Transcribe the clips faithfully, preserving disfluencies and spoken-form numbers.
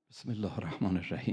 بسم الله الرحمن الرحیم.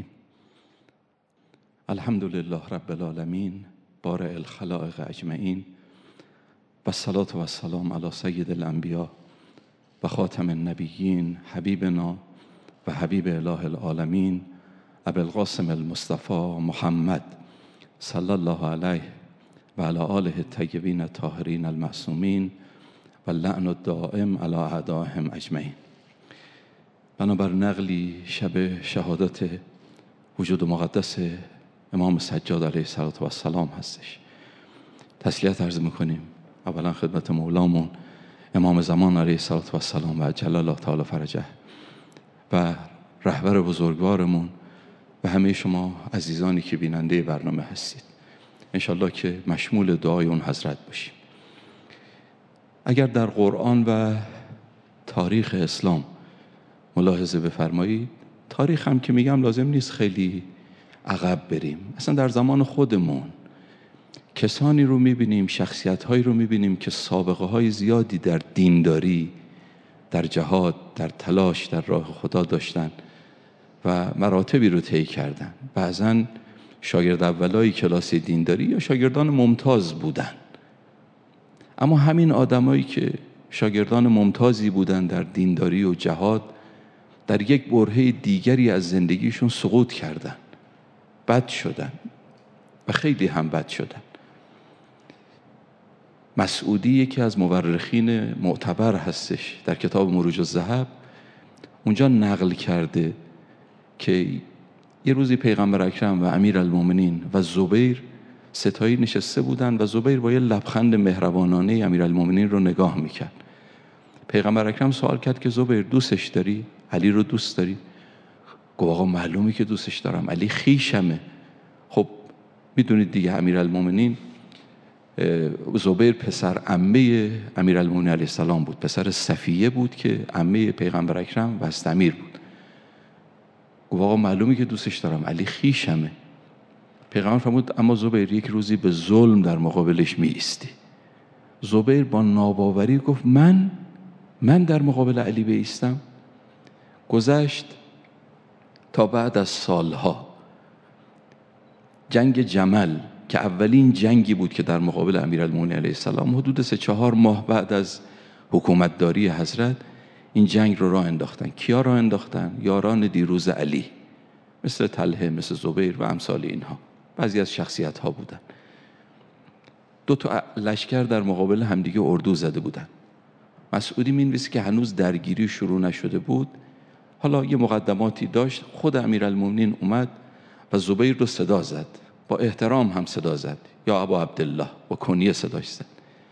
الحمد لله رب العالمین بارئ الخلائق اجمعین و الصلاة و السلام علی سید الانبیاء و خاتم النبیین حبیبنا و حبیب اله العالمین ابی القاسم المصطفى محمد صلی الله علیه و علی آله الطیبین الطاهرین المعصومین و اللعن الدائم علی اعدائهم اجمعین. بنابر نقلی شب شهادت وجود مقدس امام سجاد علیه السلام هستش. تسلیت عرض میکنیم اولا خدمت مولامون امام زمان علیه السلام و عجل الله تعالی فرجه و رهبر بزرگوارمون و همه شما عزیزانی که بیننده برنامه هستید. انشالله که مشمول دعای اون حضرت باشیم. اگر در قرآن و تاریخ اسلام ملاحظه بفرمایید، تاریخ هم که میگم لازم نیست خیلی عقب بریم، اصلا در زمان خودمون کسانی رو میبینیم، شخصیت هایی رو میبینیم که سابقه های زیادی در دینداری، در جهاد، در تلاش در راه خدا داشتن و مراتبی رو طی کردن. بعضا شاگرد اولای کلاس دینداری یا شاگردان ممتاز بودن، اما همین آدمایی که شاگردان ممتازی بودن در دینداری و جهاد در یک برهه دیگری از زندگیشون سقوط کردن، بد شدن و خیلی هم بد شدن. مسعودی یکی از مورخین معتبر هستش، در کتاب مروج الذهب اونجا نقل کرده که یه روزی پیغمبر اکرم و امیرالمومنین و زبیر ستایی نشسته بودن و زبیر با یه لبخند مهربانانه امیرالمومنین رو نگاه میکرد. پیغمبر اکرم سوال کرد که زبیر دوستش داری؟ علی رو دوست داری؟ گفت آقا معلومی که دوستش دارم، علی خویشمه. خب میدونید دیگه امیرالمومنین زبیر پسر عمه امیرالمومنین علیه السلام بود، پسر صفیه بود که عمه پیغمبر اکرم بستمیر بود. گفت آقا معلومی که دوستش دارم، علی خویشمه. پیغمبر فرمود اما زبیر یک روزی به ظلم در مقابلش می ایستی. زبیر با ناباوری گفت من من در مقابل علی بایستم؟ گذشت تا بعد از سالها جنگ جمل که اولین جنگی بود که در مقابل امیرالمومنین علیه السلام، حدود سه چهار ماه بعد از حکومتداری حضرت این جنگ رو راه انداختن. کیا راه انداختن؟ یاران دیروز علی، مثل طلحه، مثل زبیر و امثال اینها. بعضی از شخصیت ها بودن. دو تا لشکر در مقابل همدیگه اردو زده بودن. مسعودی مینویسه که هنوز درگیری شروع نشده بود، حالا یه مقدماتی داشت. خود امیرالمومنین اومد و زبیر رو صدا زد، با احترام هم صدا زد، یا ابا عبدالله، با کنیه صداش زد.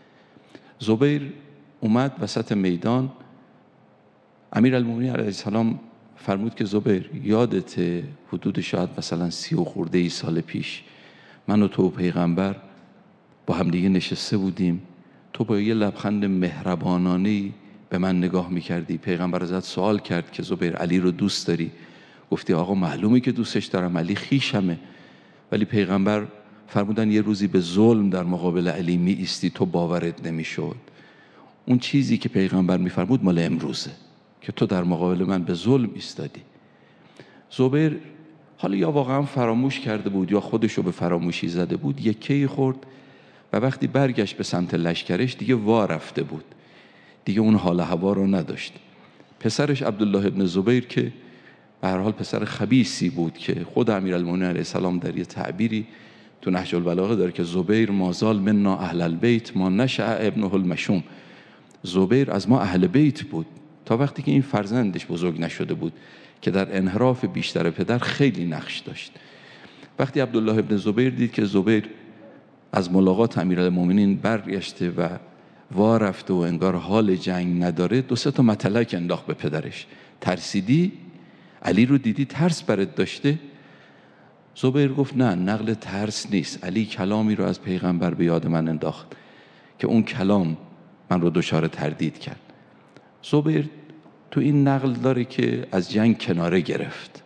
زبیر اومد وسط میدان. امیرالمومنین علیه السلام فرمود که زبیر یادت حدود شاید مثلا سی و خورده ای سال پیش من و تو و پیغمبر با هم دیگه نشسته بودیم، تو با یه لبخند مهربانانه‌ای به من نگاه میکردی، پیغمبر ازت سوال کرد که زبیر علی رو دوست داری؟ گفتی آقا معلومی که دوستش دارم، علی خویشمه. ولی پیغمبر فرمودن یه روزی به ظلم در مقابل علی می ایستی، تو باورت نمیشد. اون چیزی که پیغمبر میفرمود مال امروزه که تو در مقابل من به ظلم ایستادی. زبیر حالا یا واقعا فراموش کرده بود یا خودشو به فراموشی زده بود، یکی خورد و وقتی برگشت به سمت لشکرش دیگه وا رفته بود، دیگه اون حال هوا رو نداشت. پسرش عبدالله ابن زبیر که به هر حال پسر خبیثی بود که خود امیرالمومنین علیه السلام در یه تعبیری تو نهج البلاغه داره که زبیر مازال منا اهل البیت ما نشأ ابنه المشوم. زبیر از ما اهل بیت بود تا وقتی که این فرزندش بزرگ نشده بود که در انحراف بیشتر پدر خیلی نقش داشت. وقتی عبدالله ابن زبیر دید که زبیر از ملاقات امیرالمومنین برگشته و وا رفته و انگار حال جنگ نداره، دو سه تا متلک انداخت به پدرش. ترسیدی؟ علی رو دیدی ترس برات داشته؟ زبیر گفت نه، نقل ترس نیست، علی کلامی رو از پیغمبر به یاد من انداخت که اون کلام من رو دچار تردید کرد. زبیر تو این نقل داره که از جنگ کناره گرفت.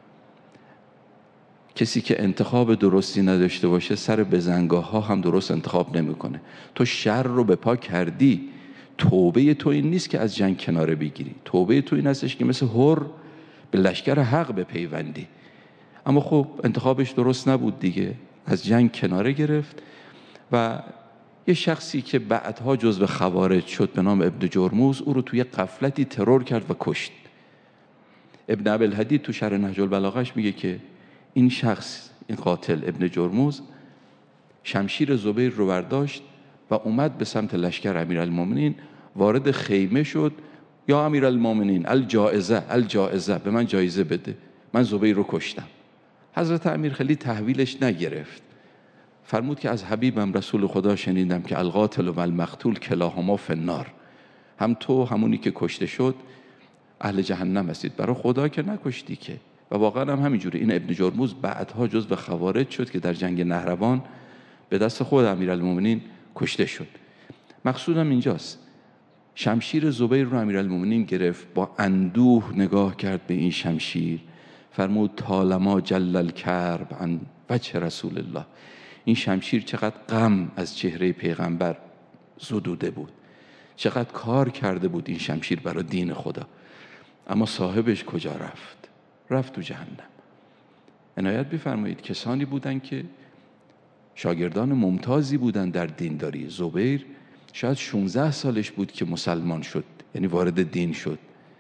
کسی که انتخاب درستی نداشته باشه سر بزنگاه ها هم درست انتخاب نمیکنه. تو شر رو به پا کردی، توبه تو این نیست که از جنگ کناره بگیری. توبه تو این هستش که مثل هر به لشکر حق بپیوندی. اما خب انتخابش درست نبود دیگه، از جنگ کناره گرفت و یه شخصی که بعدها جزو خوارج شد به نام ابن جرموز او رو توی غفلتی ترور کرد و کشت. ابن ابی‌الحدید تو شرح نهج البلاغه‌اش میگه که این شخص، این قاتل ابن جرموز، شمشیر زبیر رو برداشت و اومد به سمت لشکر امیرالمومنین، وارد خیمه شد، یا امیرالمومنین الجائزه الجائزه، به من جایزه بده، من زبیر رو کشتم. حضرت امیر خیلی تحویلش نگرفت، فرمود که از حبیبم رسول خدا شنیدم که القاتل و المقتول کلاهما فی النار، هم تو همونی که کشته شد اهل جهنم هستید، برای خدا که نکشتی که. و واقعا هم همینجوری. این ابن جرموز بعدها جزو خوارج شد که در جنگ نهروان به دست خود امیرالمومنین کشته شد. مقصودم اینجاست، شمشیر زبیر رو امیرالمومنین گرفت، با اندوه نگاه کرد به این شمشیر، فرمود طالما جل الکرب عن وجه رسول الله. این شمشیر چقدر غم از چهره پیغمبر زدوده بود، چقدر کار کرده بود این شمشیر برای دین خدا، اما صاحبش کجا رفت؟ رفت تو جهنم. عنایت بفرمایید کسانی بودن که شاگردان ممتازی بودن در دینداری. زبیر شاید شانزده سالش بود که مسلمان شد، یعنی وارد دین شد،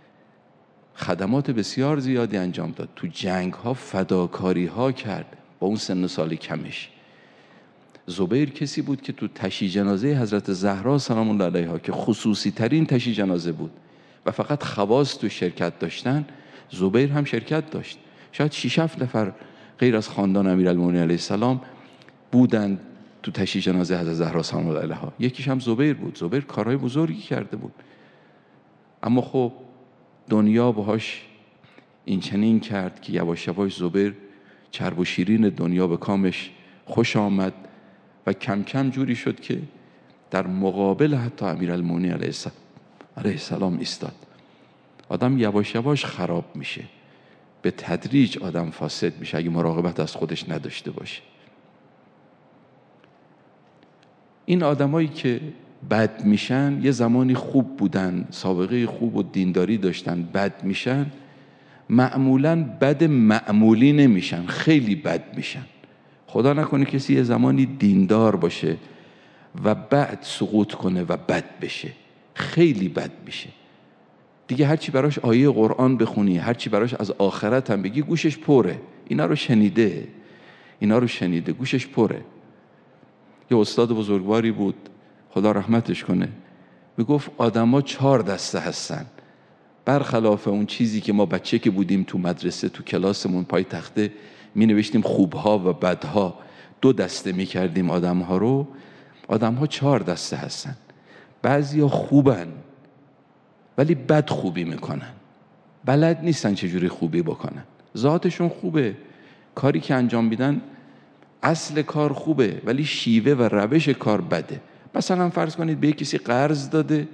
خدمات بسیار زیادی انجام داد، تو جنگ ها فداکاری ها کرد با اون سن و سال کمش. زبیر کسی بود که تو تشییع جنازه حضرت زهرا سلام الله علیها که خصوصی ترین تشییع جنازه بود و فقط خواص تو شرکت داشتن، زبیر هم شرکت داشت. شاید شش هفت نفر غیر از خاندان امیرالمومنین علیه السلام بودند تو تشییع جنازه حضرت زهرا سلام الله علیها، یکیش هم زبیر بود. زبیر کارهای بزرگی کرده بود، اما خب دنیا باهاش این چنین کرد که یواش یواش زبیر چرب و شیرین دنیا به کامش خوش آمد و کم کم جوری شد که در مقابل حتی امیرالمومنین علیه السلام ایستاد. آدم یواش یواش خراب میشه، به تدریج آدم فاسد میشه اگه مراقبت از خودش نداشته باشه. این آدمایی که بد میشن یه زمانی خوب بودن، سابقه خوب و دینداری داشتن، بد میشن، معمولاً بد معمولی نمیشن، خیلی بد میشن. خدا نکنه کسی یه زمانی دیندار باشه و بعد سقوط کنه و بد بشه، خیلی بد میشه دیگه. هرچی براش آیه قرآن بخونی، هرچی براش از آخرت هم بگی، گوشش پره. اینا رو شنیده، اینا رو شنیده، گوشش پره. یه استاد بزرگواری بود، خدا رحمتش کنه، میگفت آدما چهار دسته هستن، برخلاف اون چیزی که ما بچه که بودیم تو مدرسه تو کلاسمون پای تخته می نوشتیم خوبها و بدها، دو دسته می کردیم آدمها رو. آدمها چهار دسته هستن. بعضیا خوبن ولی بد خوبی میکنن، بلد نیستن چجوری خوبی بکنن. ذاتشون خوبه، کاری که انجام میدن اصل کار خوبه ولی شیوه و روش کار بده. مثلا فرض کنید به یک کسی قرض داده،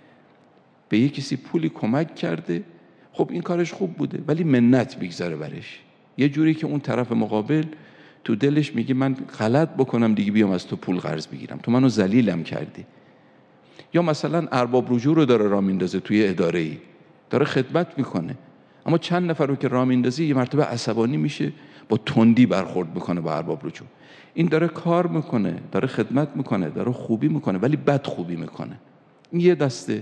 به یک کسی پولی کمک کرده، خب این کارش خوب بوده ولی منت میگذاره برش، یه جوری که اون طرف مقابل تو دلش میگه من غلط بکنم دیگه بیام از تو پول قرض بگیرم، تو منو ذلیلم کردی. یا مثلا ارباب رجوع رو داره راه میندازه توی اداره‌ای، داره خدمت میکنه، اما چند نفر رو که راه میندازه یه مرتبه عصبانی میشه، با تندی برخورد میکنه با ارباب رجوع. این داره کار میکنه، داره خدمت میکنه، داره خوبی میکنه ولی بد خوبی میکنه. این یه دسته.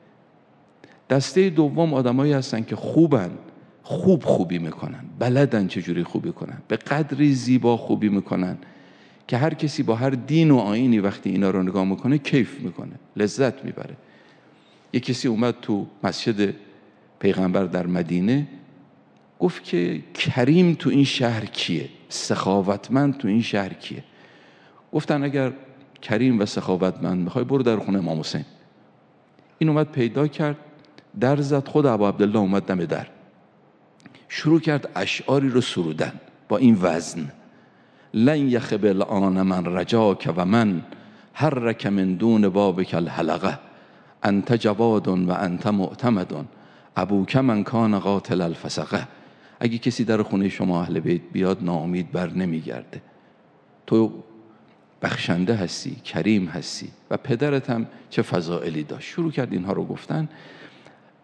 دسته دوم آدمایی هستن که خوبن، خوب خوبی میکنن، بلدن چجوری خوبی کنن، به قدری زیبا خوبی میکنن که هر کسی با هر دین و آیینی وقتی اینا رو نگاه میکنه کیف میکنه، لذت میبره. یک کسی اومد تو مسجد پیغمبر در مدینه، گفت که کریم تو این شهر کیه؟ سخاوتمند تو این شهر کیه؟ گفتن اگر کریم و سخاوتمند میخوای برو در خونه امام حسین. این اومد پیدا کرد، در زد، خود ابو عبدالله اومد دم در، شروع کرد اشعاری رو سرودن با این وزن: لن یخب الان من رجاک و من حرک من دون بابک الحلقه، انت جواد و انت معتمد ابوک من کان قاتل الفسقه. اگه کسی در خونه شما اهل بیت بیاد ناامید بر نمیگرده، تو بخشنده هستی، کریم هستی و پدرت هم چه فضائلی داشت. شروع کرد اینها رو گفتن.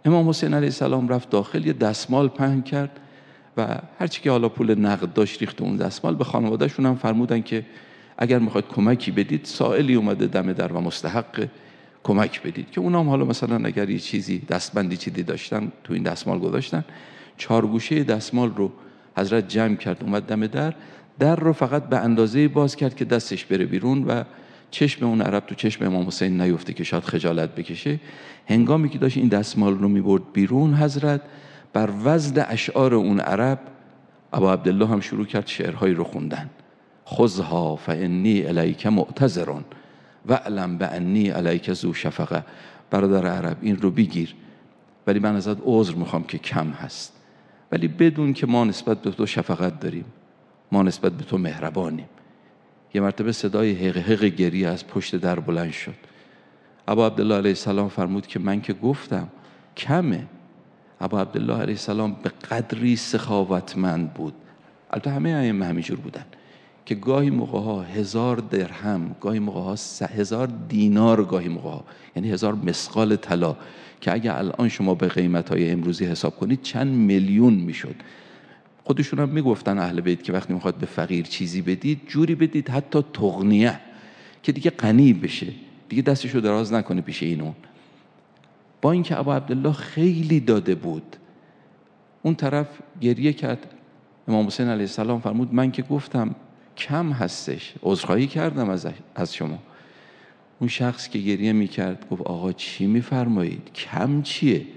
امام حسین علیه السلام رفت داخل، یه دستمال پهن کرد و هرچی که حالا پول نقد داشت ریخت اون دستمال. به خانواده‌شون هم فرمودن که اگر میخواید کمکی بدید، سائلی اومده دم در و مستحق کمک بدید، که اونام حالا مثلا اگر یه چیزی دستبندی چیزی داشتن تو این دستمال گذاشتن. چارگوشه دستمال رو حضرت جمع کرد، اومد دم در در رو فقط به اندازه باز کرد که دستش بره بیرون و چشم اون عرب تو چشم امام حسین نیفته که شاید خجالت بکشه. هنگامی که داشت این دستمال رو میبرد بیرون، حضرت بر وزن اشعار اون عرب، ابا عبدالله هم شروع کرد شعرهایی رو خوندن. خذها فانی الیک معتذر واعلم بانی الیک ذو شفقه. برادر عرب این رو بگیر، ولی من ازت عذر میخوام که کم هست، ولی بدون که ما نسبت به تو شفقت داریم، ما نسبت به تو مهربانیم. یه مرتبه صدای حق حق گریه از پشت در بلند شد. ابا عبدالله علیه السلام فرمود که من که گفتم کمه. ابا عبدالله علیه السلام به قدری سخاوتمند بود، البته همه ائمه همینجور بودن، که گاهی موقع ها هزار درهم، گاهی موقع ها هزار دینار، گاهی موقع ها یعنی هزار مسقال طلا، که اگه الان شما به قیمت های امروزی حساب کنید چند میلیون میشد. خودشون هم میگفتن اهل بیت که وقتی میخواد به فقیر چیزی بدید، جوری بدید حتی تغنیه، که دیگه غنی بشه، دیگه دستشو دراز نکنه پیش اینون. با اینکه ابا عبدالله خیلی داده بود، اون طرف گریه کرد. امام حسین علیه السلام فرمود من که گفتم کم هستش، عذرخواهی کردم از از شما. اون شخص که گریه میکرد گفت آقا چی میفرمایید؟ کم چیه؟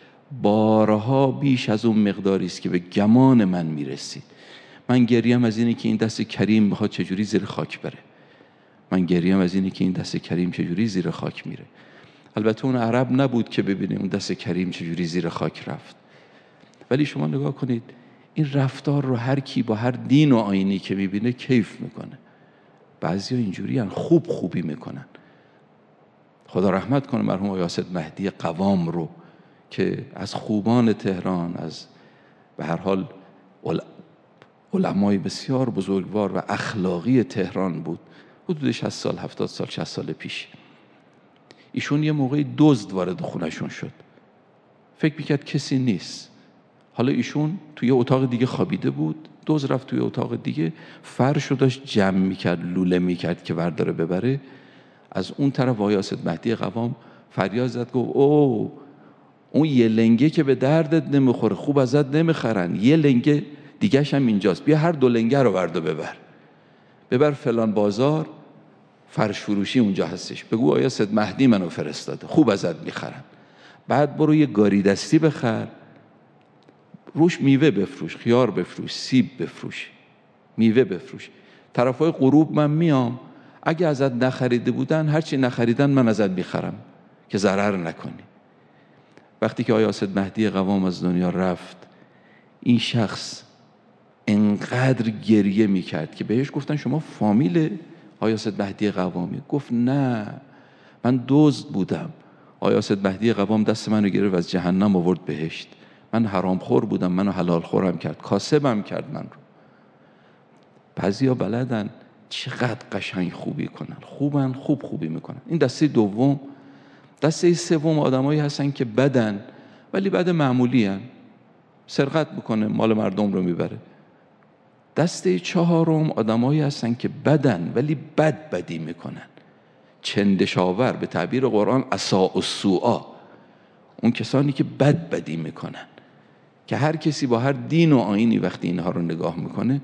بارها بیش از اون مقداری است که به گمان من میرسید. من گریم از اینه که این دست کریم بخواد چجوری زیر خاک بره. من گریم از اینه که این دست کریم چجوری زیر خاک میره. البته اون عرب نبود که ببینه اون دست کریم چجوری زیر خاک رفت، ولی شما نگاه کنید این رفتار رو هر کی با هر دین و آیینی که میبینه کیف میکنه. بعضیا اینجوری هن، خوب خوبی میکنن. خدا رحمت کنه مرحوم آقای اسد مهدی قوام رو که از خوبان تهران، از به هر حال علمای بسیار بزرگوار و اخلاقی تهران بود. حدود شصت سال هفتاد سال شصت سال پیش ایشون یه موقعی دزد وارد خونهشون شد، فکر میکرد کسی نیست. حالا ایشون توی اتاق دیگه خوابیده بود، دزد رفت توی اتاق دیگه، فرش رو داشت جمع میکرد، لوله میکرد که ورداره ببره. از اون طرف آقای اسد مهدی قوام فریاد زد گفت او اون یه لنگه که به دردت نمیخوره، خوب ازت نمیخرن، یه لنگه دیگه‌ش هم اینجاست، بیا هر دو لنگه رو ورد و ببر ببر فلان بازار، فرش فروشی اونجا هستش، بگو آقای اسد مهدی منو فرستاده، خوب ازت میخرن. بعد برو یه گاری دستی بخر، روش میوه بفروش، خیار بفروش، سیب بفروش، میوه بفروش. طرفای غروب من میام، اگه ازت نخریده بودن هرچی نخریدن من ازت میخرم که ضرر نکنی. وقتی که آقای اسد مهدی قوام از دنیا رفت، این شخص انقدر گریه میکرد که بهش گفتن شما فامیل آقای اسد مهدی قوامی؟ گفت نه من دزد بودم، آقای اسد مهدی قوام دست منو گرفت از جهنم آورد بهشت، من حرام خور بودم منو حلال خورم کرد، کاسبم کرد من رو. بعضیا بلدن چقدر قشنگ خوبی کنن، خوبن، خوب خوبی میکنن. این دسته دوم. دسته سوم آدمایی هستن که بدن ولی بد معمولی هن. سرقت میکنه مال مردم رو میبره. دسته چهارم آدمایی هستن که بدن ولی بد بدی میکنن، چندشاور، به تعبیر قرآن اساء السوء، اون کسانی که بد بدی میکنن، که هر کسی با هر دین و آیینی وقتی اینها رو نگاه میکنه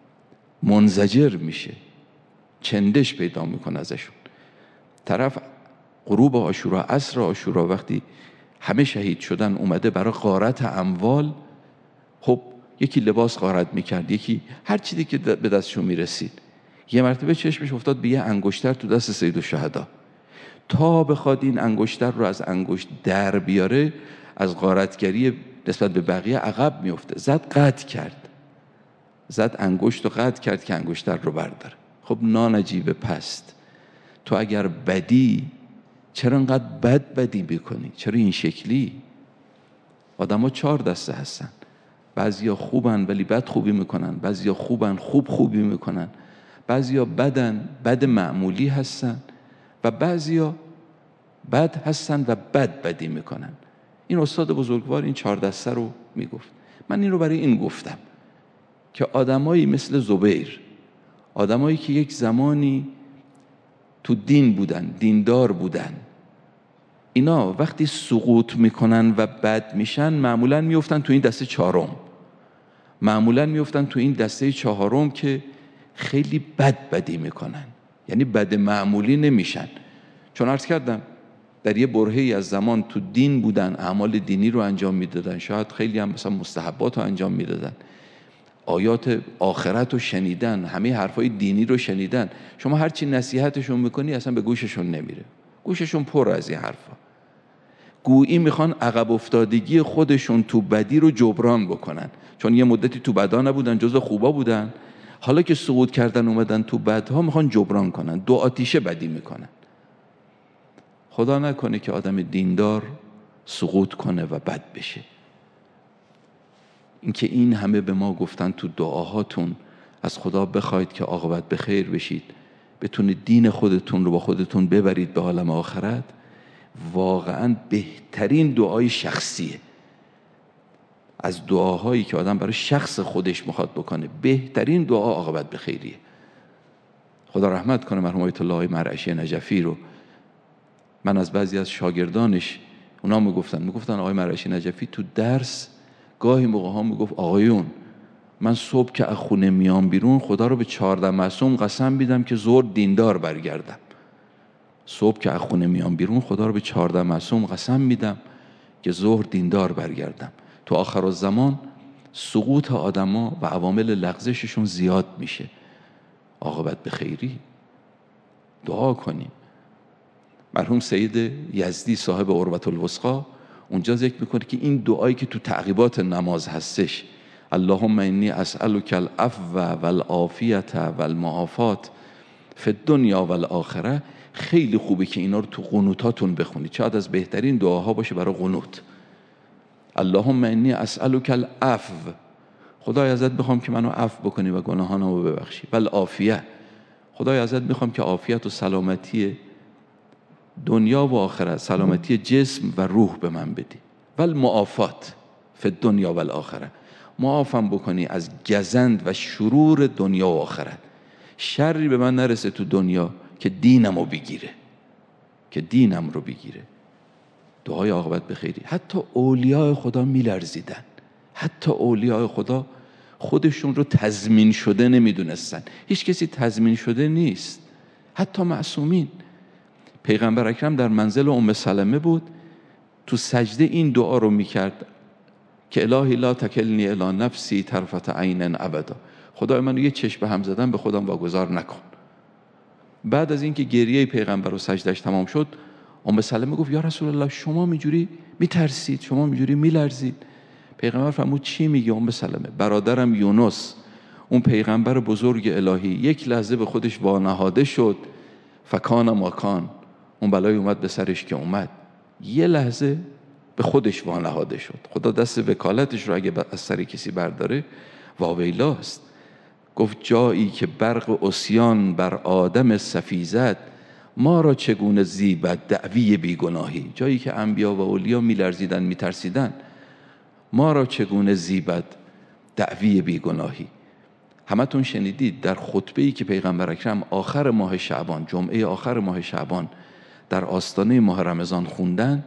منزجر میشه، چندش پیدا میکنه ازشون. طرف غروب عاشورا، عصر عاشورا، وقتی همه شهید شدن اومده برای غارت اموال، خب یکی لباس غارت میکرد، یکی هر چیزی که به دستشون میرسید. یه مرتبه چشمش افتاد به یه انگشتر تو دست سیدالشهدا، تا بخواد این انگشتر رو از انگشت در بیاره از غارتگری نسبت به بقیه عقب میفته. زد قطع کرد، زد انگشت رو قطع کرد که انگشتر رو برداره. خب نانجیب پست، تو اگر بدی چرا انقدر بد بدی بکنی؟ چرا این شکلی؟ آدم ها چهار دسته هستن، بعضیا خوبن ولی بد خوبی میکنن، بعضیا خوبن خوب خوبی میکنن، بعضیا بدن بد معمولی هستن و بعضیا بد هستن و بد بدی میکنن. این استاد بزرگوار این چهار دسته رو میگفت. من این رو برای این گفتم که آدمایی مثل زبیر، آدمایی که یک زمانی تو دین بودن، دیندار بودن، اینا وقتی سقوط میکنن و بد میشن معمولا میفتن تو این دسته چهارم، معمولا میفتن تو این دسته چهارم که خیلی بد بدی میکنن، یعنی بد معمولی نمیشن. چون عرض کردم در یه برهه‌ای از زمان تو دین بودن، اعمال دینی رو انجام میدادن، شاید خیلی هم مثلا مستحبات رو انجام میدادن، آیات آخرت رو شنیدن، همه حرفای دینی رو شنیدن. شما هرچی نصیحتشون میکنی اصلا به گوششون نمیره، گوششون پر از این حرفا. گویی میخوان عقب افتادگی خودشون تو بدی رو جبران بکنن، چون یه مدتی تو بدا نبودن، جزو خوبا بودن، حالا که سقوط کردن اومدن تو بدها میخوان جبران کنن، دو آتیشه بدی میکنن. خدا نکنه که آدم دیندار سقوط کنه و بد بشه. اینکه این همه به ما گفتن تو دعاهاتون از خدا بخواید که عاقبت به خیر بشید، بتونید دین خودتون رو با خودتون ببرید به عالم آخرت، واقعا بهترین دعای شخصیه. از دعاهایی که آدم برای شخص خودش میخواد بکنه، بهترین دعا عاقبت به خیریه. خدا رحمت کنه مرحوم آیت الله مرعشی نجفی رو. من از بعضی از شاگردانش اونا میگفتن میگفتن آقای مرعشی نجفی تو درس گاهی موقع ها میگفت آقایون من صبح که از خونه میام بیرون خدا رو به چهارده معصوم قسم میدم که ظهر دیندار برگردم. صبح که از خونه میام بیرون خدا رو به چهارده معصوم قسم میدم که ظهر دیندار برگردم. تو آخرالزمان سقوط آدما و عوامل لغزششون زیاد میشه. عاقبت به خیری دعا کنیم. مرحوم سید یزدی صاحب عروة الوثقی اونجا ذکر میکنه که این دعایی که تو تعقیبات نماز هستش، اللهم انی اسألک العفو والعافیة والمعافات فی الدنیا والآخره، خیلی خوبه که اینا رو تو قنوتاتون بخونید. شاید از بهترین دعاها باشه برای قنوت. اللهم انی اسألک العفو، خدای ازت میخوام که منو عفو بکنی و گناهانمو ببخشی. والعافیه، خدای ازت میخوام که عافیت و سلامتی دنیا و آخرت، سلامتی جسم و روح به من بدی. والمعافات فی الدنیا والآخره، معافم بکنی از گزند و شرور دنیا و آخرت. شری به من نرسه تو دنیا که دینمو بگیره، که دینم رو بگیره. دعای عاقبت به خیری. حتی اولیاء خدا میلرزیدن، حتی اولیاء خدا خودشون رو تضمین شده نمیدونستن. هیچ کسی تضمین شده نیست، حتی معصومین. پیغمبر اکرم در منزل ام سلمه بود، تو سجده این دعا رو میکرد که الهی لا تکلنی الی نفسی طرفة عین ابدا، خدای منو یه چشم به هم زدن به خودم واگذار نکن. بعد از اینکه گریه پیغمبر و سجدش تمام شد، ام سلمه گفت یا رسول الله شما میجوری میترسید، شما میجوری میلرزید. پیغمبر فرمود چی میگی ام سلمه؟ برادرم یونس، اون پیغمبر بزرگ الهی، یک لحظه به خودش وانهاده شد، فکان ما کان، اون بلای اومد به سرش که اومد، یه لحظه به خودش وانهاده شد. خدا دست وکالتش رو اگه از سر کسی برداره واویلاست. گفت جایی که برق عصیان بر آدم سفیزد، ما را چگونه زیبد دعوی بیگناهی. جایی که انبیا و اولیا میلرزیدن میترسیدن، ما را چگونه زیبد دعوی بیگناهی. همتون شنیدید در خطبه‌ای که پیغمبر اکرم آخر ماه شعبان، جمعه آخر ماه شعبان در آستانه ماه رمضان خوندن،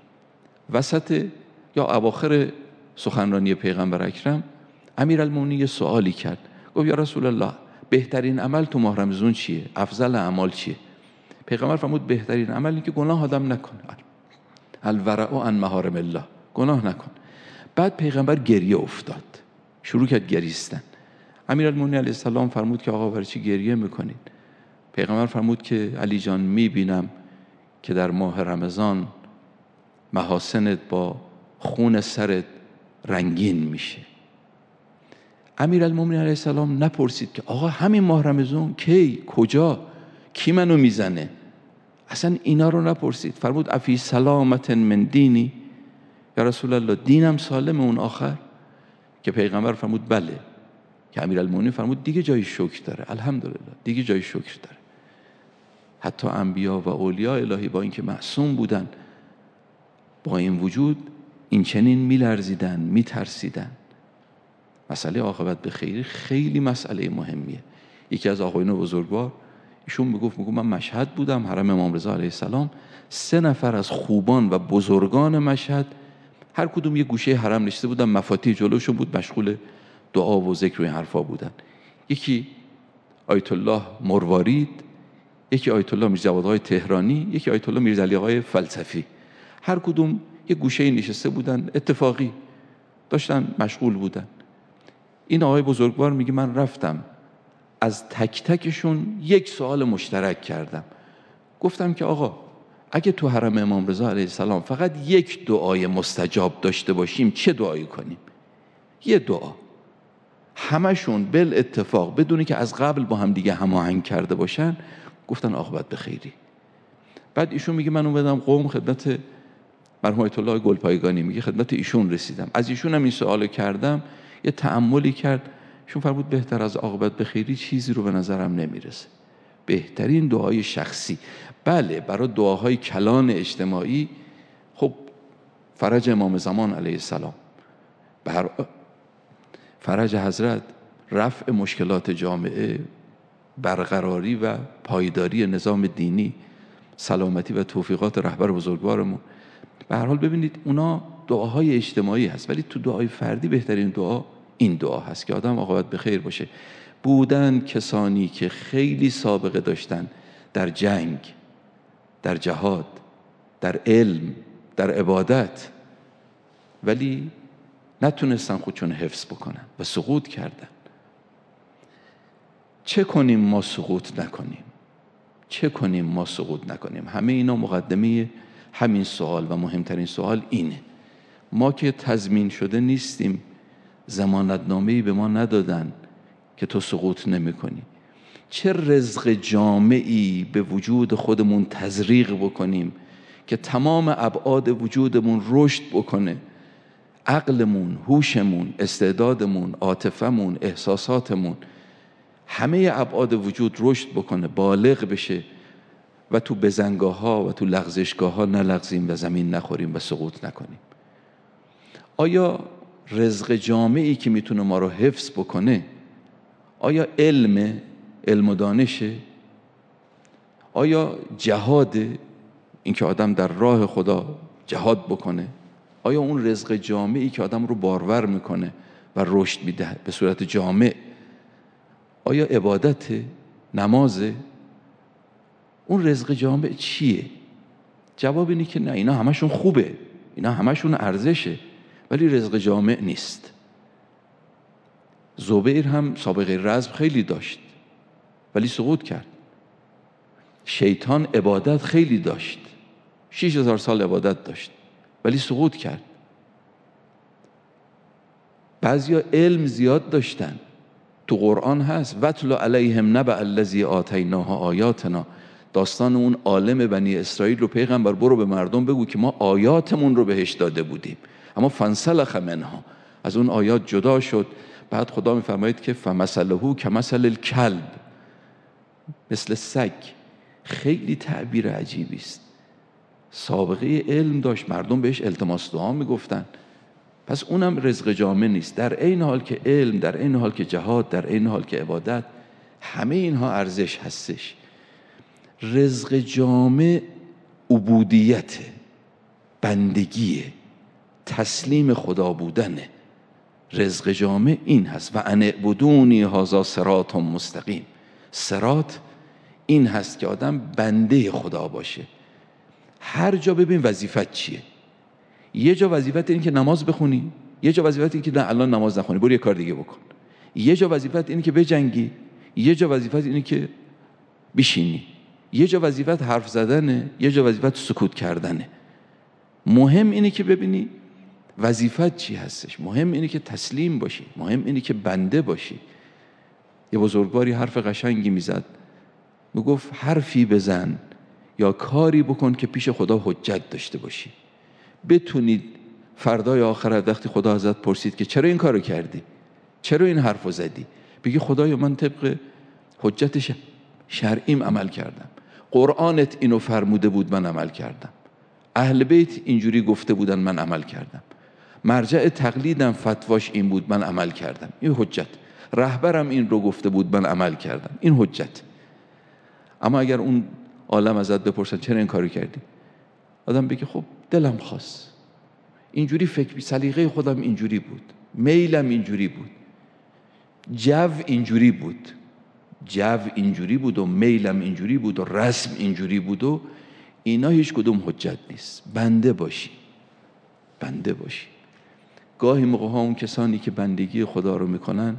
وسط یا اواخر سخنرانی پیغمبر اکرم امیرالمومنین سوالی کرد، گفت یا رسول الله بهترین عمل تو ماه رمضان چیه؟ افضل اعمال چیه؟ پیغمبر فرمود بهترین عمل اینه که گناه آدم نکنه، الورع عن محارم الله، گناه نکن. بعد پیغمبر گریه افتاد، شروع کرد گریستن. امیرالمومنین علیه السلام فرمود که آقا برای چی گریه میکنید؟ پیغمبر فرمود که علی جان میبینم که در ماه رمضان محاسنت با خون سرت رنگین میشه. امیرالمومنین علیه السلام نپرسید که آقا همین ماه رمضان کی، کجا، کی منو میزنه، اصلا اینا رو نپرسید. فرمود افی سلامت من دینی، یا رسول الله دینم سالم اون آخر؟ که پیغمبر فرمود بله. که امیرالمومنین فرمود دیگه جای شکر داره، الحمدلله دیگه جای شکر داره. حتی انبیا و اولیاء الهی با اینکه معصوم بودن، با این وجود این چنین میلرزیدن، میترسیدن. مسئله عاقبت به خیری خیلی مسئله مهمیه. یکی از آقایون بزرگوار ایشون میگفت میگفت من مشهد بودم، حرم امام رضا علیه السلام، سه نفر از خوبان و بزرگان مشهد هر کدوم یه گوشه حرم نشسته بودن، مفاتیح جلوشون بود، مشغول دعا و ذکر و این حرفا بودن. یکی آیت الله مروارید، یکی آیت الله میرزا جواد آقای تهرانی، یکی آیت الله میرزا علی آقای فلسفی. هر کدوم یه گوشه نشسته بودن، اتفاقی داشتن مشغول بودن. این آقای بزرگوار میگه من رفتم از تک تکشون یک سوال مشترک کردم. گفتم که آقا اگه تو حرم امام رضا علیه السلام فقط یک دعای مستجاب داشته باشیم چه دعایی کنیم؟ یه دعا. همشون بل اتفاق بدونی که از قبل با هم دیگه هماهنگ کرده باشن گفتن عاقبت به خیری. بعد ایشون میگه من اومدم قم خدمت مرحوم آیت الله گلپایگانی، میگه خدمت ایشون رسیدم، از ایشون هم این سوالو کردم، یه تأملی کرد، ایشون فرمود بهتر از عاقبت به خیری چیزی رو به نظرم نمیرسه. بهترین دعای شخصی، بله برای دعاهای کلان اجتماعی خب فرج امام زمان علیه السلام، بر فرج حضرت، رفع مشکلات جامعه، برقراری و پایداری نظام دینی، سلامتی و توفیقات رهبر بزرگوارمون، به هر حال ببینید اونا دعاهای اجتماعی هست، ولی تو دعای فردی بهترین دعا این دعا هست که آدم عاقبت به خیر باشه. بودن کسانی که خیلی سابقه داشتن در جنگ، در جهاد، در علم، در عبادت، ولی نتونستن خودشون حفظ بکنن و سقوط کردن. چه کنیم ما سقوط نکنیم؟ چه کنیم ما سقوط نکنیم؟ همه اینا مقدمه همین سوال و مهمترین سوال اینه. ما که تضمین شده نیستیم، ضمانتنامه‌ای به ما ندادن که تو سقوط نمی کنی. چه رزق جامعی به وجود خودمون تزریق بکنیم که تمام ابعاد وجودمون رشد بکنه، عقلمون، هوشمون، استعدادمون، عاطفمون، احساساتمون، همه ابعاد وجود رشد بکنه، بالغ بشه و تو بزنگاه ها و تو لغزشگاه ها نلغزیم و زمین نخوریم و سقوط نکنیم. آیا رزق جامعی که میتونه ما رو حفظ بکنه آیا علم علم و دانشه؟ آیا جهاد، این که آدم در راه خدا جهاد بکنه؟ آیا اون رزق جامعی که آدم رو بارور میکنه و رشد میده به صورت جامع؟ آیا عبادت، نماز؟ اون رزق جامع چیه؟ جواب اینه که نه، اینا همشون خوبه، اینا همشون ارزشه، ولی رزق جامع نیست. زبیر هم سابقه رزق خیلی داشت ولی سقوط کرد. شیطان عبادت خیلی داشت، شش هزار سال عبادت داشت ولی سقوط کرد. بعضیا علم زیاد داشتن، تو قرآن هست وَاتْلُ عَلَیْهِمْ نَبَأَ الَّذِی آتَیْنَاهُ آیاتنا، داستان اون عالم بنی اسرائیل رو پیغمبر برو به مردم بگو که ما آیاتمون رو بهش داده بودیم اما فانسلخ منها، از اون آیات جدا شد. بعد خدا میفرماید که فمثله کمثل الکلب، مثل سگ. خیلی تعبیر عجیبی است. سابقه علم داشت، مردم بهش التماس دعا میگفتن، پس اونم رزق جامع نیست. در عین حال که علم، در عین حال که جهاد، در عین حال که عبادت، همه اینها ارزش هستش. رزق جامع عبودیت، بندگی، تسلیم خدا بودنه. رزق جامع این هست و ان اعبدونی هذا صراط مستقیم. صراط این هست که آدم بنده خدا باشه. هر جا ببین وظیفت چیه. یه جا وظیفت اینه که نماز بخونی، یه جا وظیفت اینه که نه الان نماز نخونی، برو یه کار دیگه بکن. یه جا وظیفت اینه که بجنگی، یه جا وظیفت اینه که بشینی، یه جا وظیفت حرف زدنه، یه جا وظیفت سکوت کردنه. مهم اینه که ببینی وظیفت چی هستش. مهم اینه که تسلیم باشی، مهم اینه که بنده باشی. یه بزرگواری حرف قشنگی میزد، میگفت حرفی بزن یا کاری بکن که پیش خدا حجت داشته باشی. بتونید فردای آخرت وقتی خدا ازت پرسید که چرا این کارو کردی، چرا این حرفو زدی، بگی خدایا من طبق حجت شرعیم عمل کردم، قرآنت اینو فرموده بود من عمل کردم، اهل بیت اینجوری گفته بودن من عمل کردم. مرجع تقلیدم فتواش این بود، من عمل کردم، این حجت. رهبرم این رو گفته بود، من عمل کردم، این حجت. اما اگر اون عالم ازت بپرسن چرا این کاری کردی، آدم بگه خب دلم خواست، اینجوری فکر بی سلیقه خودم اینجوری بود، میلم اینجوری بود، جو اینجوری بود، جو اینجوری بود و میلم اینجوری بود و رسم اینجوری بود و اینا هیچ کدوم حجت نیست. بنده باشی، بنده باشی. گاهی موقع ها اون کسانی که بندگی خدا رو میکنن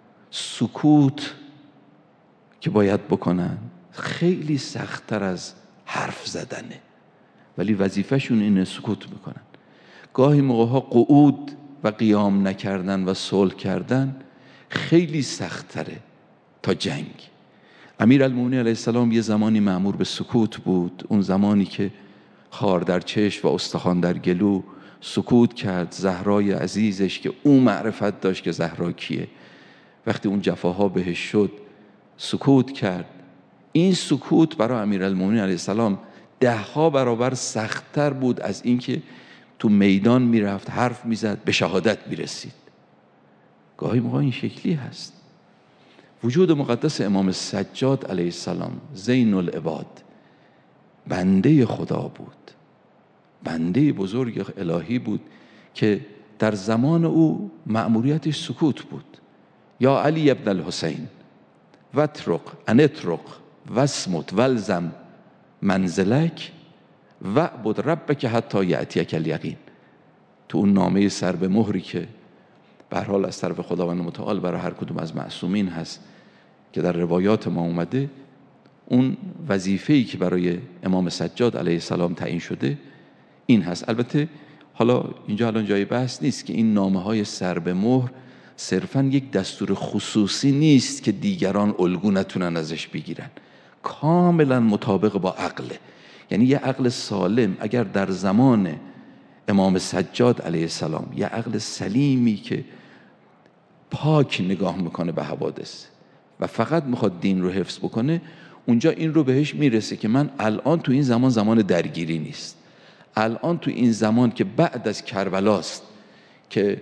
سکوت که باید بکنن خیلی سخت‌تر از حرف زدنه، ولی وظیفه‌شون اینه، سکوت میکنن. گاهی موقع ها قعود و قیام نکردن و صلح کردن خیلی سخت‌تره تا جنگ. امیرالمومنین علیه السلام یه زمانی مأمور به سکوت بود، اون زمانی که خار در چشم و استخوان در گلو سکوت کرد. زهرای عزیزش که اون معرفت داشت که زهرا کیه، وقتی اون جفاها بهش شد سکوت کرد. این سکوت برای امیرالمومنین علیه السلام ده ها برابر سخت‌تر بود از اینکه تو میدان میرفت حرف میزد به شهادت میرسید. گاهی موقع این شکلی هست. وجود مقدس امام سجاد علیه السلام زین العباد بنده خدا بود، بنده بزرگ الهی بود که در زمان او مأموریتش سکوت بود. یا علی ابن الحسین واترق انترق واسمت والزم منزلک واعبد ربک حتی یأتیک الیقین. تو اون نامه سر به مهری که به هر حال از طرف خداوند متعال برای هر کدوم از معصومین هست که در روایات ما اومده، اون وظیفه‌ای که برای امام سجاد علیه السلام تعیین شده این هست. البته حالا اینجا الان جای بحث نیست که این نامه‌های سر به مهر صرفاً یک دستور خصوصی نیست که دیگران الگو نتونن ازش بگیرن، کاملا مطابق با عقله. یعنی یه عقل سالم اگر در زمان امام سجاد علیه السلام، یه عقل سلیمی که پاک نگاه میکنه به حوادث و فقط میخواد دین رو حفظ بکنه، اونجا این رو بهش میرسه که من الان تو این زمان زمان درگیری نیست، الان تو این زمان که بعد از کربلاست که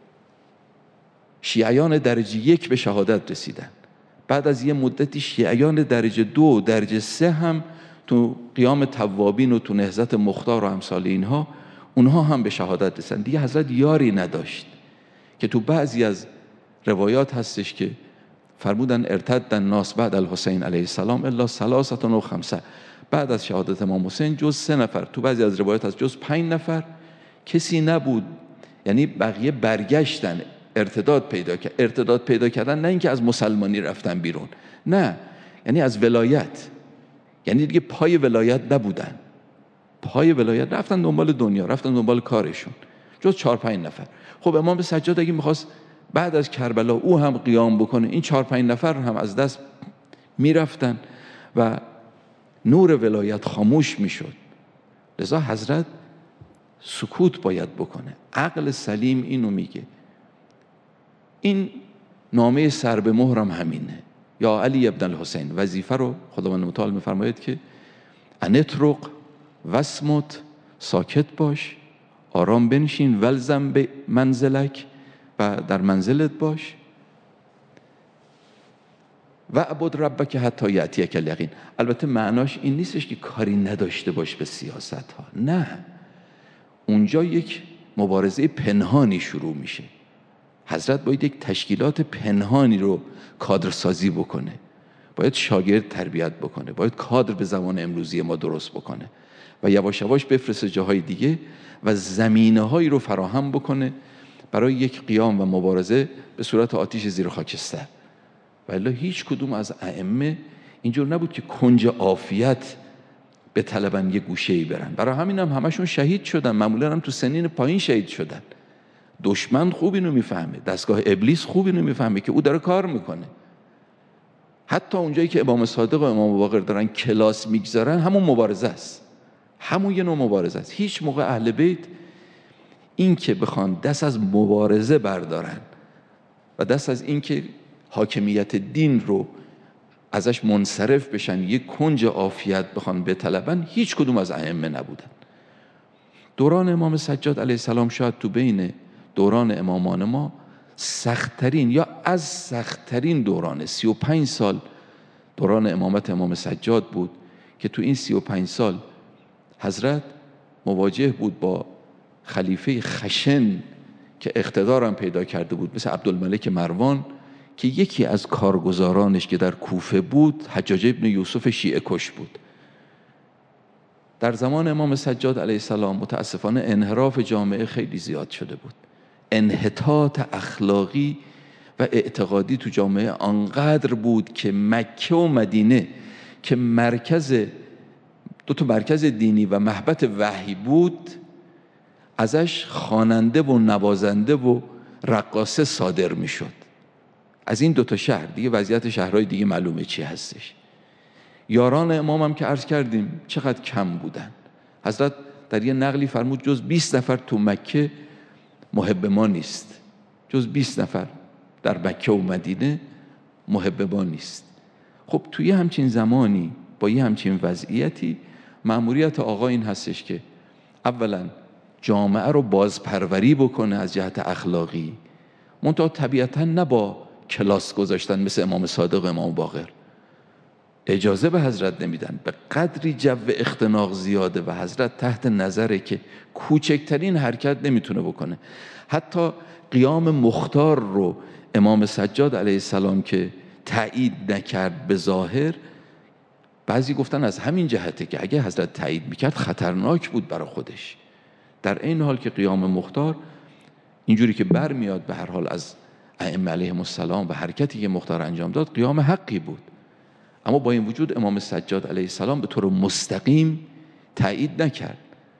شیعیان درجه یک به شهادت رسیدن، بعد از یه مدتی شیعیان درجه دو درجه سه هم تو قیام توابین و تو نهضت مختار و امثال اینها اونها هم به شهادت رسیدن. دیگه حضرت یاری نداشت که تو بعضی از روایات هستش که فرمودن ارتد الناس بعد الحسین علیه السلام الا ثلاثه و خمسه، بعد از شهادت امام حسین جز سه نفر، تو بعضی از روایات هست جز پنج نفر کسی نبود. یعنی بقیه برگشتن، ارتداد پیدا کرد. ارتداد پیدا کردن نه اینکه از مسلمانی رفتن بیرون، نه، یعنی از ولایت، یعنی دیگه پای ولایت نبودن، پای ولایت رفتن دنبال دنیا، رفتن دنبال کارشون، جز چهار پنج نفر. خب امام سجاد اگه میخواست بعد از کربلا او هم قیام بکنه، این چهار پنج نفر هم از دست میرفتن و نور ولایت خاموش میشد. لذا حضرت سکوت باید بکنه. عقل سلیم اینو میگه. این نامه سر به مهرم همینه. یا علی ابن الحسین، وظیفه رو خداوند متعال میفرماید که انترق واسمت، ساکت باش، آرام بنشین، والزم به منزلک، و در منزلت باش، و اعبد ربک حتی یأتیک الیقین. البته معناش این نیستش که کاری نداشته باش به سیاست ها، نه، اونجا یک مبارزه پنهانی شروع میشه. حضرت باید یک تشکیلات پنهانی رو کادر سازی بکنه، باید شاگرد تربیت بکنه، باید کادر به زمان امروزی ما درست بکنه و یواش یواش بفرسته جاهای دیگه و زمینه هایی رو فراهم بکنه برای یک قیام و مبارزه به صورت آتش زیر خاکستر. ولی هیچ کدوم از ائمه اینجور نبود که کنج عافیت به طلبن یه گوشه‌ای برن. برای همین هم همشون شهید شدن، معمولا هم تو سنین پایین شهید شدن. دشمن خوب اینو میفهمه، دستگاه ابلیس خوب اینو میفهمه که او داره کار میکنه. حتی اونجایی که امام صادق و امام باقر دارن کلاس میگذارن، همون مبارزه است، همون یه نوع مبارزه است. هیچ موقع اهل بیت این که بخوان دست از مبارزه بردارن و دست از این که حاکمیت دین رو ازش منصرف بشن، یک کنج عافیت بخوان بطلبن، هیچ کدوم از ائمه نبودن. دوران امام سجاد علیه السلام شاید تو بین دوران امامان ما سختترین یا از سختترین دوران سی و پنج سال دوران امامت امام سجاد بود که تو این سی و پنج سال حضرت مواجه بود با خلیفه خشن که اقتدارم پیدا کرده بود مثل عبدالملک مروان که یکی از کارگزارانش که در کوفه بود حجاج ابن یوسف شیعه کش بود. در زمان امام سجاد علیه السلام متاسفانه انحراف جامعه خیلی زیاد شده بود. انحطاط اخلاقی و اعتقادی تو جامعه آنقدر بود که مکه و مدینه که مرکز دو تا مرکز دینی و محبت وحی بود ازش خواننده و نوازنده و رقاصه صادر میشد. از این دو تا شهر دیگه وضعیت شهرهای دیگه معلومه چی هستش. یاران امام هم که عرض کردیم چقدر کم بودن. حضرت در یه نقلی فرمود جز بیست نفر تو مکه محب ما نیست. جز بیست نفر در مکه و مدینه محب ما نیست. خب توی همچین زمانی با یه همچین وضعیتی مأموریت آقا این هستش که اولا جامعه رو بازپروری بکنه از جهت اخلاقی، منتها طبیعتا نه با کلاس گذاشتن مثل امام صادق و امام باقر. اجازه به حضرت نمیدن، به قدری جو اختناق زیاده و حضرت تحت نظره که کوچکترین حرکت نمیتونه بکنه. حتی قیام مختار رو امام سجاد علیه السلام که تایید نکرد به ظاهر، بعضی گفتن از همین جهته که اگه حضرت تایید میکرد خطرناک بود برای خودش. در این حال که قیام مختار اینجوری که بر میاد به هر حال از ائمه علیهم السلام و حرکتی که مختار انجام داد قیام حقی بود، اما با این وجود امام سجاد علیه السلام به طور مستقیم تایید نکرد.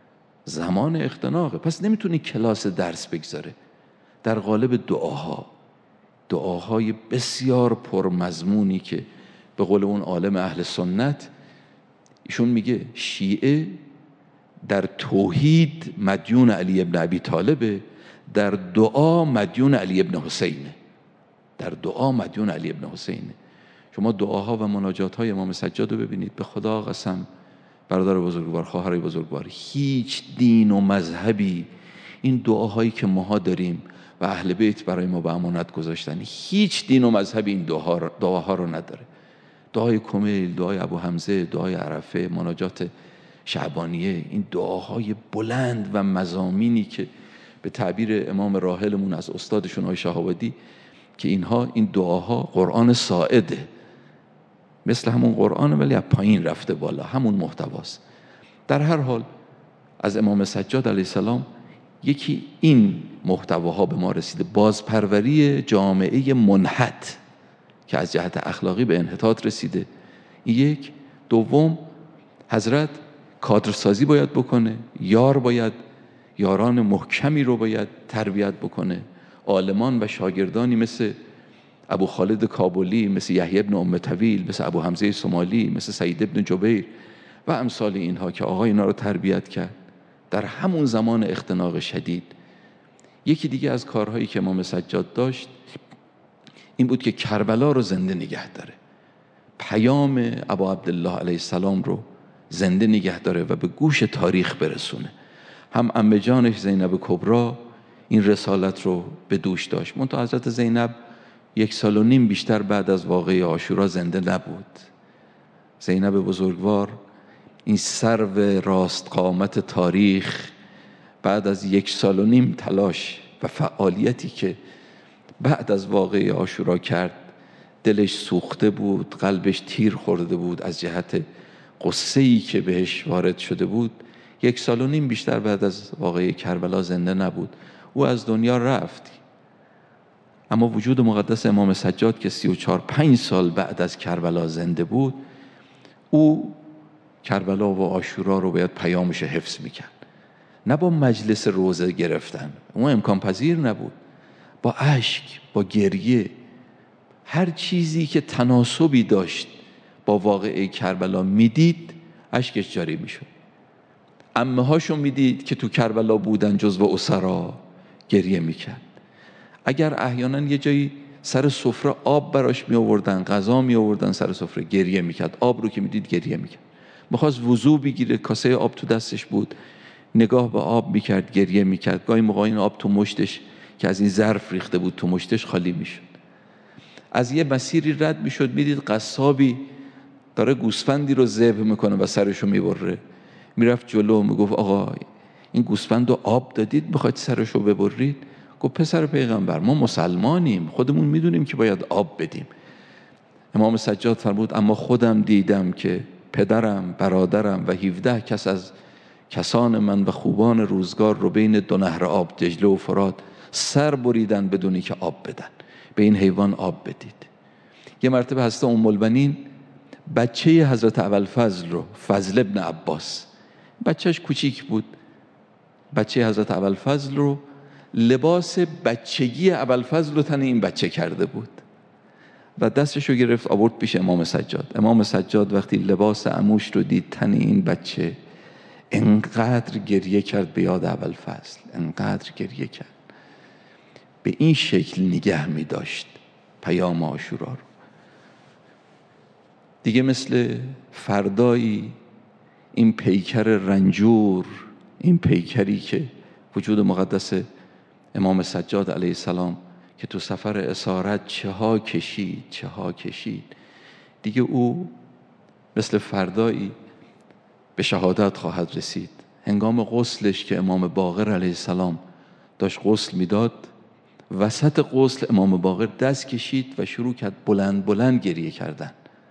زمان اختناقه، پس نمیتونی کلاس درس بگذاره. در قالب دعاها، دعاهای بسیار پرمضمونی که به قول اون عالم اهل سنت ایشون میگه شیعه در توحید مدیون علی ابن ابی طالبه، در دعا مدیون علی ابن حسینه. در دعا مدیون علی ابن حسینه. شما دعاها و مناجات های امام سجاد رو ببینید، به خدا قسم برادر بزرگوار، خواهر بزرگوار، هیچ دین و مذهبی این دعاهایی که ماها داریم و اهل بیت برای ما به امانت گذاشتن، هیچ دین و مذهبی این دعاها, دعاها رو نداره. دعای کمیل، دعای ابو حمزه، دعای عرفه، مناجات شعبانیه، این دعاهای بلند و مضامینی که به تعبیر امام راحلمون از استادشون آقای شهابادی که اینها این دعاها قرآن ساعده، مثل همون قرآن ولی از پایین رفته بالا، همون محتواست. در هر حال از امام سجاد علیه السلام یکی این محتواها به ما رسیده، بازپروری جامعه منحط که از جهت اخلاقی به انحطاط رسیده. یک. دوم، حضرت کادرسازی باید بکنه، یار باید یاران محکمی رو باید تربیت بکنه، عالمان و شاگردانی مثل ابو خالد کابلی، مثل یحیی ابن ام طویل، مثل ابو حمزه سمالی، مثل سعید ابن جبیر و امثال اینها که آقا اینا رو تربیت کرد در همون زمان اختناق شدید. یکی دیگه از کارهایی که امام سجاد داشت این بود که کربلا رو زنده نگه داره، پیام ابا عبدالله علیه السلام رو زنده نگه داره و به گوش تاریخ برسونه. هم عمه جانش زینب کبری این رسالت رو به دوش داشت، منتها حضرت زینب یک سال و نیم بیشتر بعد از واقعه عاشورا زنده نبود. زینب بزرگوار، این سرو راست قامت تاریخ، بعد از یک سال و نیم تلاش و فعالیتی که بعد از واقعه عاشورا کرد، دلش سوخته بود، قلبش تیر خورده بود از جهت قصه‌ای که بهش وارد شده بود. یک سال و نیم بیشتر بعد از واقعه کربلا زنده نبود، او از دنیا رفت. اما وجود مقدس امام سجاد که سی و چهار پنج سال بعد از کربلا زنده بود، او کربلا و عاشورا رو باید پیامش حفظ میکرد، نه با مجلس روزه گرفتن، اون امکان پذیر نبود، با اشک، با گریه، هر چیزی که تناسبی داشت با واقعه کربلا میدید اشکش جاری میشد. عمه هاشو میدید که تو کربلا بودن جزو اسرا، گریه میکرد. اگر احیانا یه جایی سر سفره آب براش می آوردن، غذا می آوردن سر سفره، گریه میکرد. آب رو که میدید گریه میکرد. میخواست وضو بگیره، کاسه آب تو دستش بود، نگاه به آب میکرد، گریه میکرد. گاهی موقع این آب تو مشتش که از این ظرف ریخته بود تو مشتش خالی میشد. از یه مسیری رد میشد، میدید قصابی داره گوسفندی رو ذبح میکنه و سرشو میبره، میرفت جلو میگفت آقا این گوسفند رو آب دادید میخواید سرشو ببرید؟ گفت پسر پیغمبر ما مسلمانیم، خودمون میدونیم که باید آب بدیم. امام سجاد فرمود اما خودم دیدم که پدرم، برادرم و هفده کس از کسان من و خوبان روزگار رو بین دو نهر آب دجله و فرات سر بریدن بدونی که آب بدن، به این حیوان آب بدید. یه مرتبه هسته ام البنین بچه حضرت ابوالفضل رو، فضل ابن عباس، بچهش کوچیک بود، بچه حضرت ابوالفضل رو، لباس بچگی ابوالفضل رو تن این بچه کرده بود و دستش رو گرفت آورد پیش امام سجاد. امام سجاد وقتی لباس عموش رو دید تن این بچه انقدر گریه کرد به یاد ابوالفضل، انقدر گریه کرد. به این شکل نگه می داشت پیام عاشورا رو. دیگه مثل فردایی این پیکر رنجور، این پیکری که وجود مقدس امام سجاد علیه السلام که تو سفر اسارت چه ها کشید چه ها کشید، دیگه او مثل فردایی به شهادت خواهد رسید. هنگام غسلش که امام باقر علیه السلام داشت غسل میداد، وسط غسل امام باقر دست کشید و شروع کرد بلند بلند گریه کردن.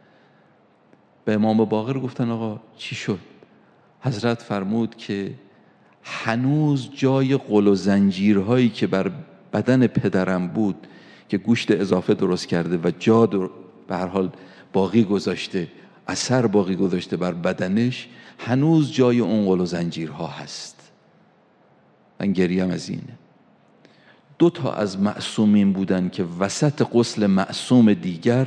به امام باقر گفتن آقا چی شد؟ حضرت فرمود که هنوز جای قل و زنجیرهایی که بر بدن پدرم بود که گوشت اضافه درست کرده و جا در به هر حال باقی گذاشته، اثر باقی گذاشته بر بدنش، هنوز جای اون قل و زنجیرها هست. من گریم از اینه. دو تا از معصومین بودن که وسط غسل معصوم دیگر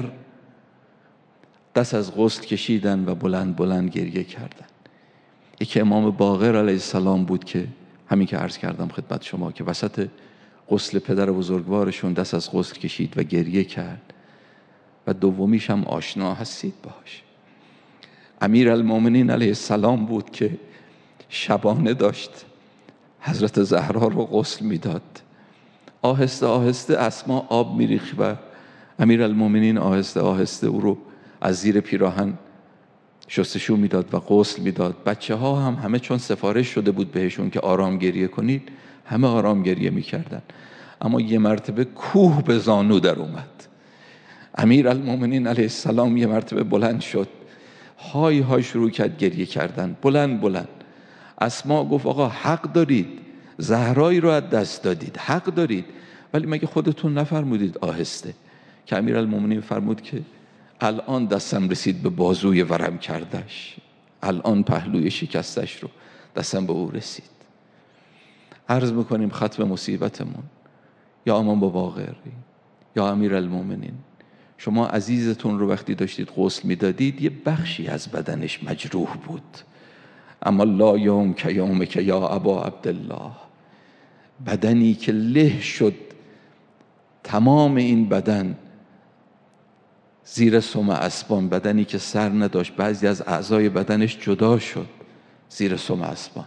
دست از غسل کشیدن و بلند بلند گریه کردن. یکی امام باقر علیه السلام بود که همین که عرض کردم خدمت شما که وسط غسل پدر بزرگوارشون دست از غسل کشید و گریه کرد. و دومیش هم آشنا هستید باش، امیر المومنین علیه السلام بود که شبانه داشت حضرت زهرا رو غسل میداد. آهسته آهسته اسما آب میریخت و امیر المومنین آهسته آهسته او رو از زیر پیراهن شستشو میداد و غسل میداد. بچه ها هم همه چون سفارش شده بود بهشون که آرام گریه کنید، همه آرام گریه میکردن. اما یه مرتبه کوه به زانو در اومد. امیر المومنین علیه السلام یه مرتبه بلند شد، های های شروع کرد گریه کردن، بلند بلند. اسما گفت آقا حق دارید، زهرایی رو از دست دادید، حق دارید، ولی مگه خودتون نفرمودید آهسته؟ که امیر المومنین فرمود که الان دستم رسید به بازوی ورم کردش، الان پهلوی شکستش رو دستم به او رسید. عرض میکنیم ختم مصیبتمون یا امان با باقر یا امیر المومنین، شما عزیزتون رو وقتی داشتید غسل میدادید یه بخشی از بدنش مجروح بود، اما لا یوم که یوم که یا ابا عبدالله، بدنی که له شد، تمام این بدن زیر سم اسبان، بدنی که سر نداشت، بعضی از اعضای بدنش جدا شد زیر سم اسبان.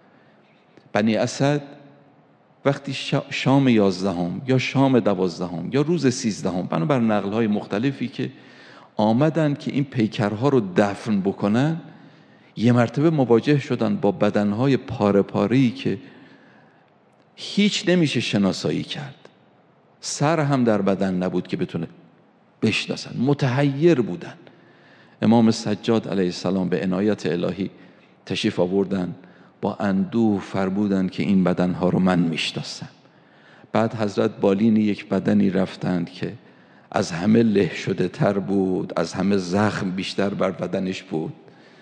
بنی اسد وقتی شام یازدهم یا شام دوازدهم یا روز سیزدهم، بنابر نقل‌های مختلفی که آمدن که این پیکرها رو دفن بکنن، یه مرتبه مواجه شدن با بدنهای پاره پاره‌ای که هیچ نمیشه شناسایی کرد. سر هم در بدن نبود که بتونه بشناسن، متحیر بودن. امام سجاد علیه السلام به عنایت الهی تشریف آوردن، با اندوه فرمودن که این بدنها رو من میشناسم. بعد حضرت بالین یک بدنی رفتند که از همه له شده تر بود، از همه زخم بیشتر بر بدنش بود.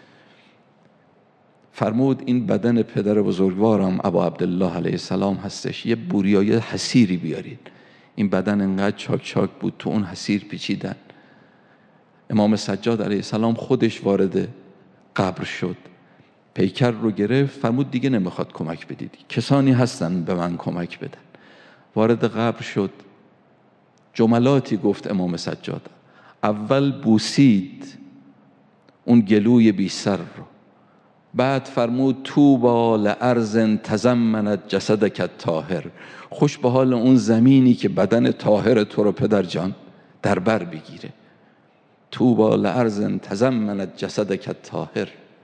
فرمود این بدن پدر بزرگوارم ابا عبدالله علیه السلام هستش، یه بوریای حسیری بیارید. این بدن انقدر چاک چاک بود، تو اون حسیر پیچیدن. امام سجاد علیه السلام خودش وارد قبر شد، پیکر رو گرفت، فرمود دیگه نمیخواد کمک بدید، کسانی هستن به من کمک بدن. وارد قبر شد، جملاتی گفت امام بعد فرمود طوبی لارض تضمنت جسدک الطاهر، خوش به حال اون زمینی که بدن طاهر تو رو پدر جان در بر بگیره. طوبی لارض تضمنت جسدک الطاهر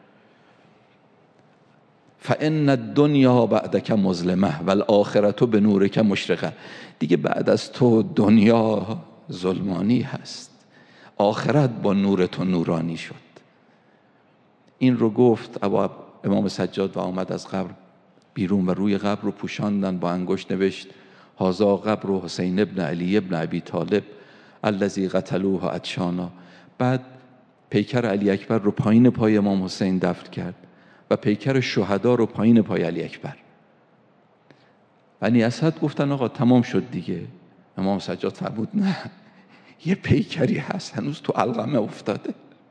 فان الدنیا بعدک مظلمه والآخرة بنورک مشرقه. دیگه بعد از تو دنیا ظلمانی هست، آخرت با نور تو نورانی شد. این رو گفت ابا امام سجاد و آمد از قبر بیرون و روی قبر رو پوشاندن، با انگشت نوشت هذا قبر حسین ابن علی ابن ابی طالب الذی قتلوه عطشانا. بعد پیکر علی اکبر رو پایین پای امام حسین دفن کرد و پیکر شهدا رو پایین پای علی اکبر. بنی اسد گفتن آقا تمام شد دیگه. امام سجاد فرمود نه، یه پیکری هست هنوز تو علقمه افتاده.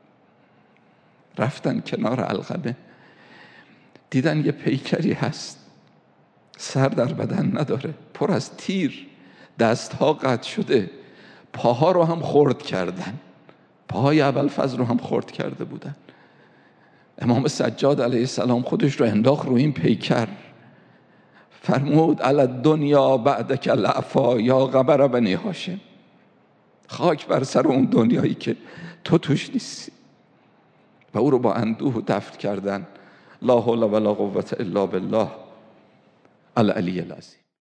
رفتن کنار علقمه دیدن یه پیکری هست، سر در بدن نداره، پر از تیر، دستها قطع شده، پاها رو هم خرد کردن، پاهای ابوالفضل رو هم خرد کرده بودن. امام سجاد علیه السلام خودش رو انداخت رو این پیکر، فرمود علی الدنیا بعدک لعفا یا قبر بنی هاشم، خاک بر سر اون دنیایی که تو توش نیستی. و او رو با اندوه دفن کردن. لا حول ولا قوة الا بالله العلی العظیم.